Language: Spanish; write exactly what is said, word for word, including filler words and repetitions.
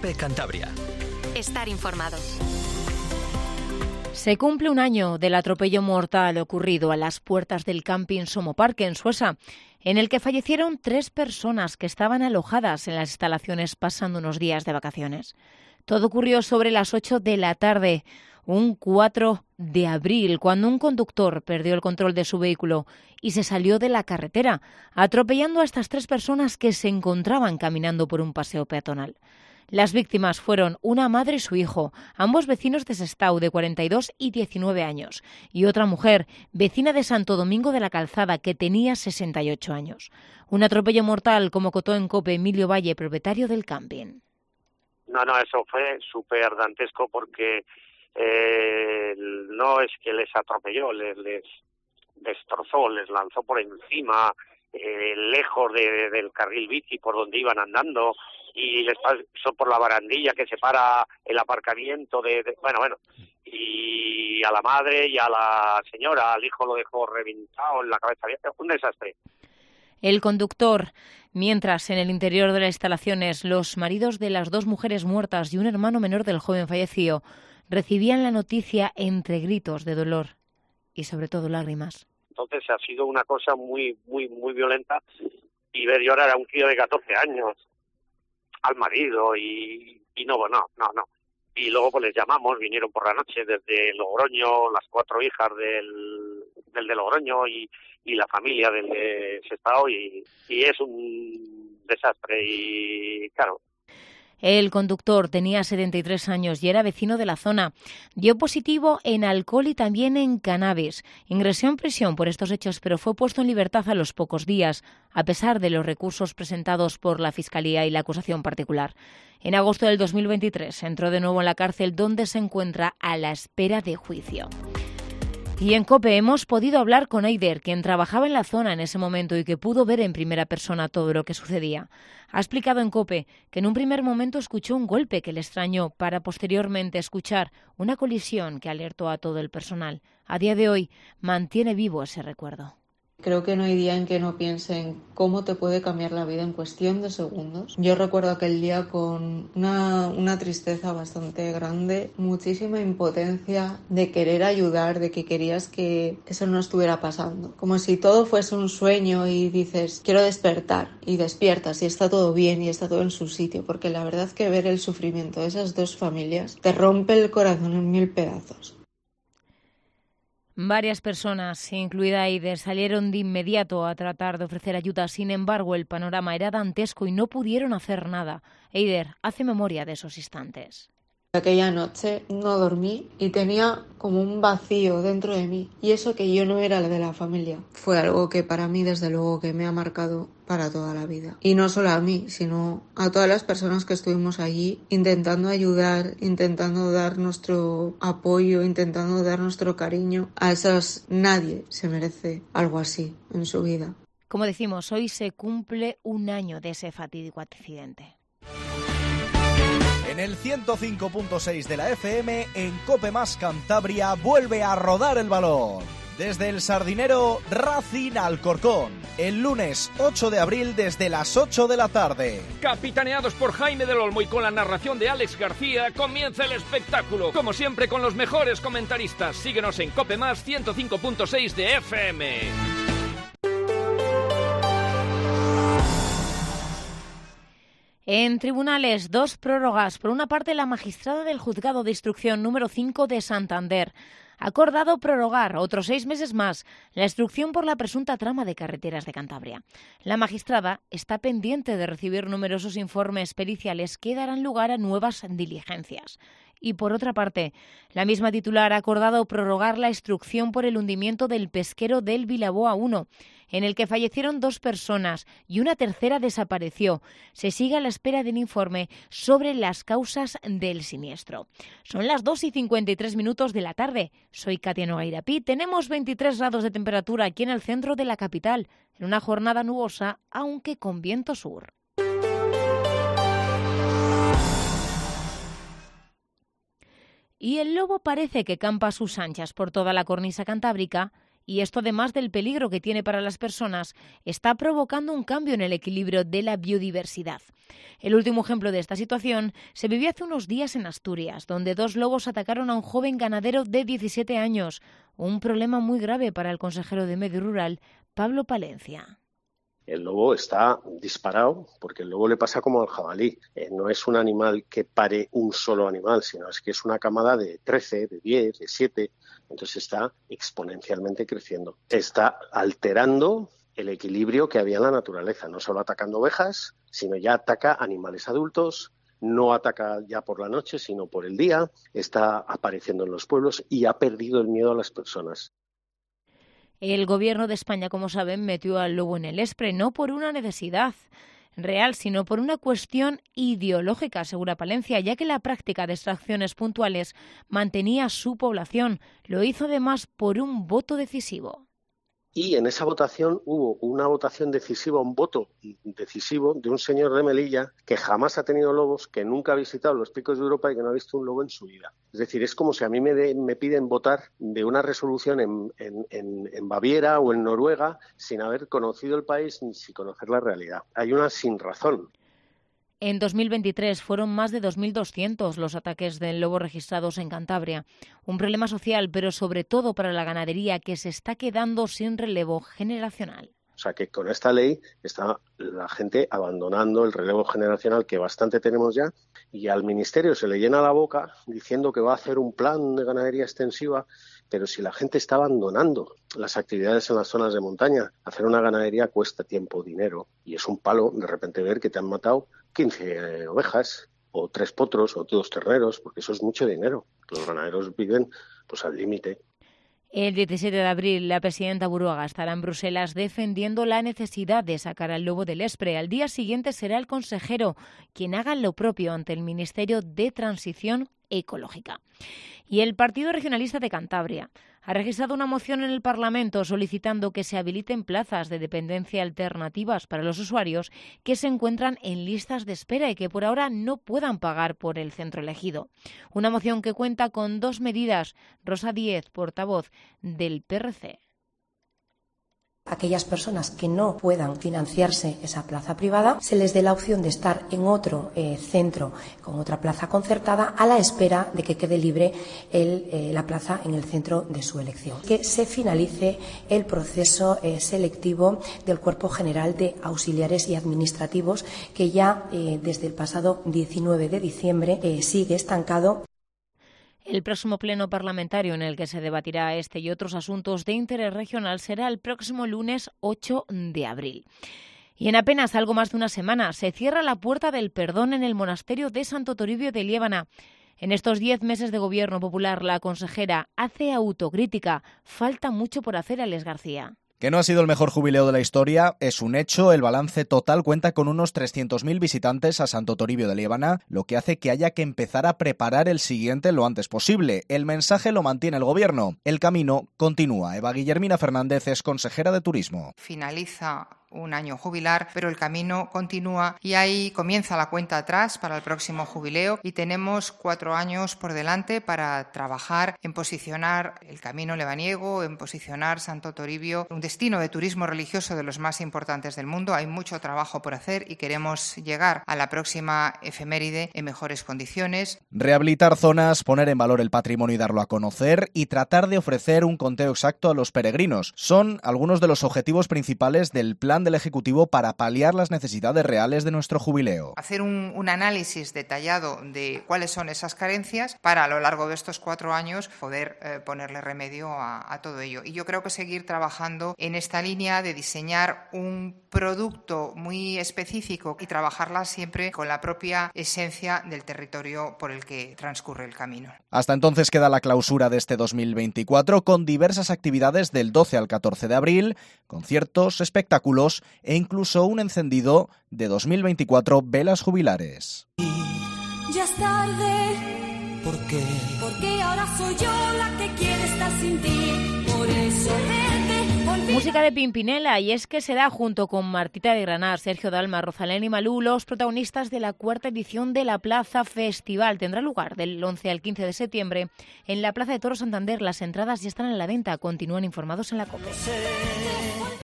COPE Cantabria. Estar informado. Se cumple un año del atropello mortal ocurrido a las puertas del camping Somoparque en Suesa, en el que fallecieron tres personas que estaban alojadas en las instalaciones pasando unos días de vacaciones. Todo ocurrió sobre las ocho de la tarde, un cuatro de abril, cuando un conductor perdió el control de su vehículo y se salió de la carretera, atropellando a estas tres personas que se encontraban caminando por un paseo peatonal. Las víctimas fueron una madre y su hijo, ambos vecinos de Sestao, de cuarenta y dos y diecinueve años, y otra mujer, vecina de Santo Domingo de la Calzada, que tenía sesenta y ocho años. Un atropello mortal, como contó en COPE Emilio Valle, propietario del camping. No, no, eso fue súper dantesco porque eh, no es que les atropelló, les, les destrozó, les lanzó por encima, eh, lejos de, de, del carril bici por donde iban andando, y les pasó por la barandilla que separa el aparcamiento de, de... Bueno, bueno, y a la madre y a la señora, al hijo lo dejó reventado en la cabeza, un desastre. El conductor, mientras en el interior de las instalaciones los maridos de las dos mujeres muertas y un hermano menor del joven fallecido recibían la noticia entre gritos de dolor y sobre todo lágrimas. Entonces ha sido una cosa muy, muy, muy violenta, y ver llorar a un tío de catorce años, al marido, y, y no, no, no, no. Y luego pues les llamamos, vinieron por la noche desde Logroño, las cuatro hijas del, del de Logroño y, y la familia del de Sestao, y, y es un desastre, y claro. El conductor tenía setenta y tres años y era vecino de la zona. Dio positivo en alcohol y también en cannabis. Ingresó en prisión por estos hechos, pero fue puesto en libertad a los pocos días, a pesar de los recursos presentados por la Fiscalía y la acusación particular. En agosto del dos mil veintitrés entró de nuevo en la cárcel, donde se encuentra a la espera de juicio. Y en COPE hemos podido hablar con Eider, quien trabajaba en la zona en ese momento y que pudo ver en primera persona todo lo que sucedía. Ha explicado en COPE que en un primer momento escuchó un golpe que le extrañó, para posteriormente escuchar una colisión que alertó a todo el personal. A día de hoy mantiene vivo ese recuerdo. Creo que no hay día en que no piense en cómo te puede cambiar la vida en cuestión de segundos. Yo recuerdo aquel día con una, una tristeza bastante grande, muchísima impotencia de querer ayudar, de que querías que eso no estuviera pasando. Como si todo fuese un sueño y dices, quiero despertar, y despiertas y está todo bien y está todo en su sitio, porque la verdad que ver el sufrimiento de esas dos familias te rompe el corazón en mil pedazos. Varias personas, incluida Eider, salieron de inmediato a tratar de ofrecer ayuda. Sin embargo, el panorama era dantesco y no pudieron hacer nada. Eider hace memoria de esos instantes. Aquella noche no dormí y tenía como un vacío dentro de mí, y eso que yo no era la de la familia. Fue algo que para mí desde luego que me ha marcado para toda la vida. Y no solo a mí, sino a todas las personas que estuvimos allí intentando ayudar, intentando dar nuestro apoyo, intentando dar nuestro cariño a esas... Nadie se merece algo así en su vida. Como decimos, hoy se cumple un año de ese fatídico accidente. En el ciento cinco punto seis de la F M, en COPE Más Cantabria, vuelve a rodar el balón. Desde el Sardinero, Racing Alcorcón. El lunes ocho de abril desde las ocho de la tarde. Capitaneados por Jaime del Olmo y con la narración de Alex García, comienza el espectáculo. Como siempre, con los mejores comentaristas. Síguenos en COPE Más ciento cinco punto seis de F M. En tribunales, dos prórrogas. Por una parte, la magistrada del Juzgado de Instrucción número cinco de Santander ha acordado prorrogar otros seis meses más la instrucción por la presunta trama de carreteras de Cantabria. La magistrada está pendiente de recibir numerosos informes periciales que darán lugar a nuevas diligencias. Y por otra parte, la misma titular ha acordado prorrogar la instrucción por el hundimiento del pesquero del Vilaboa uno, en el que fallecieron dos personas y una tercera desapareció. Se sigue a la espera de un informe sobre las causas del siniestro. Son las dos y cincuenta y tres minutos de la tarde. Soy Katia Nogueira-Pi. Tenemos veintitrés grados de temperatura aquí en el centro de la capital, en una jornada nubosa, aunque con viento sur. Y el lobo parece que campa a sus anchas por toda la cornisa cantábrica Y esto, además del peligro que tiene para las personas, está provocando un cambio en el equilibrio de la biodiversidad. El último ejemplo de esta situación se vivió hace unos días en Asturias, donde dos lobos atacaron a un joven ganadero de diecisiete años. Un problema muy grave para el consejero de Medio Rural, Pablo Palencia. El lobo está disparado porque el lobo le pasa como al jabalí. Eh, no es un animal que pare un solo animal, sino es que es una camada de trece, de diez, de siete. Entonces está exponencialmente creciendo. Está alterando el equilibrio que había en la naturaleza, no solo atacando ovejas, sino ya ataca animales adultos, no ataca ya por la noche, sino por el día, está apareciendo en los pueblos y ha perdido el miedo a las personas. El Gobierno de España, como saben, metió al lobo en el Espre, no por una necesidad real, sino por una cuestión ideológica, asegura Palencia, ya que la práctica de extracciones puntuales mantenía su población. Lo hizo además por un voto decisivo. Y en esa votación hubo una votación decisiva, un voto decisivo de un señor de Melilla que jamás ha tenido lobos, que nunca ha visitado los picos de Europa y que no ha visto un lobo en su vida. Es decir, es como si a mí me, de, me piden votar de una resolución en, en, en, en Baviera o en Noruega sin haber conocido el país ni sin conocer la realidad. Hay una sinrazón. En dos mil veintitrés fueron más de dos mil doscientos los ataques del lobo registrados en Cantabria. Un problema social, pero sobre todo para la ganadería, que se está quedando sin relevo generacional. O sea que con esta ley está la gente abandonando el relevo generacional que bastante tenemos ya, y al Ministerio se le llena la boca diciendo que va a hacer un plan de ganadería extensiva, pero si la gente está abandonando las actividades en las zonas de montaña, hacer una ganadería cuesta tiempo, dinero, y es un palo de repente ver que te han matado quince ovejas o tres potros o dos terneros, porque eso es mucho dinero. Los ganaderos viven pues al límite. El diecisiete de abril, la presidenta Buruaga estará en Bruselas defendiendo la necesidad de sacar al lobo del Espre. Al día siguiente será el consejero quien haga lo propio ante el Ministerio de Transición Ecológica. Y el Partido Regionalista de Cantabria ha registrado una moción en el Parlamento solicitando que se habiliten plazas de dependencia alternativas para los usuarios que se encuentran en listas de espera y que por ahora no puedan pagar por el centro elegido. Una moción que cuenta con dos medidas. Rosa Díez, portavoz del P R C. Aquellas personas que no puedan financiarse esa plaza privada, se les dé la opción de estar en otro eh, centro con otra plaza concertada a la espera de que quede libre el, eh, la plaza en el centro de su elección. Que se finalice el proceso eh, selectivo del Cuerpo General de Auxiliares y Administrativos, que ya eh, desde el pasado diecinueve de diciembre eh, sigue estancado. El próximo pleno parlamentario en el que se debatirá este y otros asuntos de interés regional será el próximo lunes ocho de abril. Y en apenas algo más de una semana se cierra la puerta del perdón en el monasterio de Santo Toribio de Liébana. En estos diez meses de gobierno popular, la consejera hace autocrítica. Falta mucho por hacer, Alex García. Que no ha sido el mejor jubileo de la historia es un hecho. El balance total cuenta con unos trescientos mil visitantes a Santo Toribio de Liébana, lo que hace que haya que empezar a preparar el siguiente lo antes posible. El mensaje lo mantiene el gobierno. El camino continúa. Eva Guillermina Fernández es consejera de Turismo. Finaliza un año jubilar, pero el camino continúa y ahí comienza la cuenta atrás para el próximo jubileo y tenemos cuatro años por delante para trabajar en posicionar el camino lebaniego, en posicionar Santo Toribio, un destino de turismo religioso de los más importantes del mundo. Hay mucho trabajo por hacer y queremos llegar a la próxima efeméride en mejores condiciones. Rehabilitar zonas, poner en valor el patrimonio y darlo a conocer y tratar de ofrecer un conteo exacto a los peregrinos. Son algunos de los objetivos principales del plan del Ejecutivo para paliar las necesidades reales de nuestro jubileo. Hacer un, un análisis detallado de cuáles son esas carencias para a lo largo de estos cuatro años poder eh, ponerle remedio a, a todo ello. Y yo creo que seguir trabajando en esta línea de diseñar un producto muy específico y trabajarla siempre con la propia esencia del territorio por el que transcurre el camino. Hasta entonces queda la clausura de este dos mil veinticuatro con diversas actividades del doce al catorce de abril, conciertos, espectáculos e incluso un encendido de dos mil veinticuatro velas jubilares. Ya es tarde. ¿Por qué? Porque ahora soy yo la que quiere estar sin ti. Por eso vete, olvídate. Música de Pimpinela, y es que será junto con Martita de Granada, Sergio Dalma, Rosalén y Malú los protagonistas de la cuarta edición de la Plaza Festival. Tendrá lugar del once al quince de septiembre en la Plaza de Toros Santander. Las entradas ya están en la venta. Continúen informados en la COPE.